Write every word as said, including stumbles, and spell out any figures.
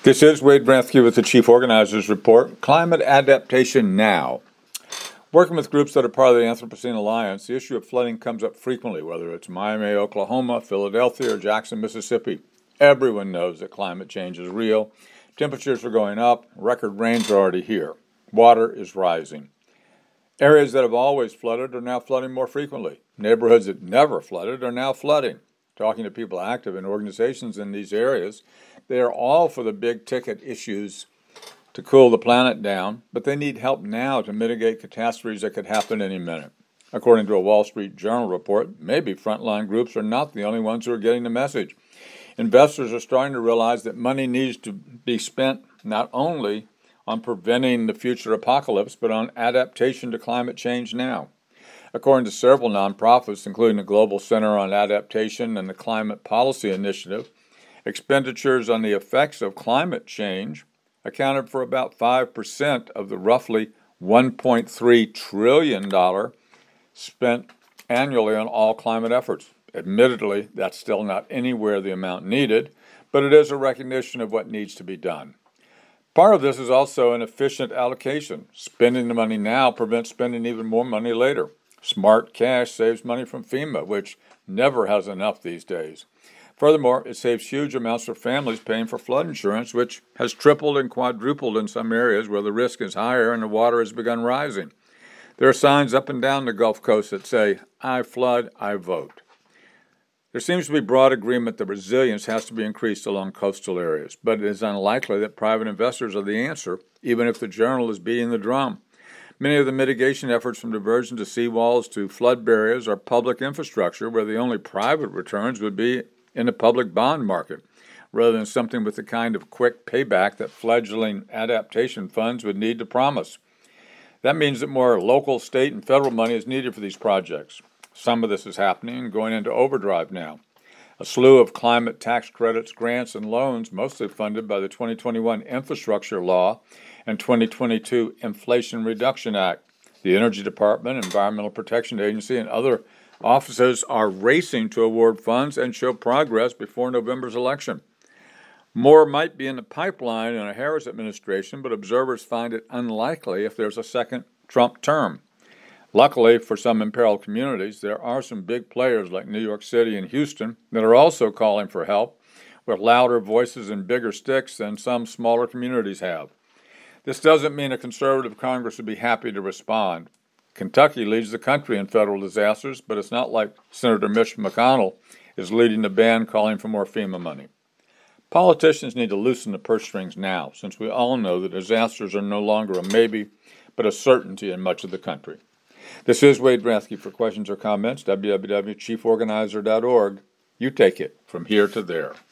This is Wade Bransky with the Chief Organizers Report, Climate Adaptation Now. Working with groups that are part of the Anthropocene Alliance, the issue of flooding comes up frequently, whether it's Miami, Oklahoma, Philadelphia, or Jackson, Mississippi. Everyone knows that climate change is real. Temperatures are going up, record rains are already here. Water is rising. Areas that have always flooded are now flooding more frequently. Neighborhoods that never flooded are now flooding. Talking to people active in organizations in these areas, they are all for the big ticket issues to cool the planet down, but they need help now to mitigate catastrophes that could happen any minute. According to a Wall Street Journal report, maybe frontline groups are not the only ones who are getting the message. Investors are starting to realize that money needs to be spent not only on preventing the future apocalypse, but on adaptation to climate change now. According to several nonprofits, including the Global Center on Adaptation and the Climate Policy Initiative, expenditures on the effects of climate change accounted for about five percent of the roughly one point three trillion dollars spent annually on all climate efforts. Admittedly, that's still not anywhere the amount needed, but it is a recognition of what needs to be done. Part of this is also an efficient allocation. Spending the money now prevents spending even more money later. Smart cash saves money from FEMA, which never has enough these days. Furthermore, it saves huge amounts for families paying for flood insurance, which has tripled and quadrupled in some areas where the risk is higher and the water has begun rising. There are signs up and down the Gulf Coast that say, "I flood, I vote." There seems to be broad agreement that resilience has to be increased along coastal areas, but it is unlikely that private investors are the answer, even if the journal is beating the drum. Many of the mitigation efforts, from diversion to seawalls to flood barriers, are public infrastructure where the only private returns would be in the public bond market, rather than something with the kind of quick payback that fledgling adaptation funds would need to promise. That means that more local, state, and federal money is needed for these projects. Some of this is happening and going into overdrive now. A slew of climate tax credits, grants, and loans, mostly funded by the twenty twenty-one Infrastructure Law and twenty twenty-two Inflation Reduction Act. The Energy Department, Environmental Protection Agency, and other offices are racing to award funds and show progress before November's election. More might be in the pipeline in a Harris administration, but observers find it unlikely if there's a second Trump term. Luckily for some imperiled communities, there are some big players like New York City and Houston that are also calling for help with louder voices and bigger sticks than some smaller communities have. This doesn't mean a conservative Congress would be happy to respond. Kentucky leads the country in federal disasters, but it's not like Senator Mitch McConnell is leading the band calling for more FEMA money. Politicians need to loosen the purse strings now, since we all know that disasters are no longer a maybe, but a certainty in much of the country. This is Wade Bransky. For questions or comments, w w w dot chief organizer dot org. You take it from here to there.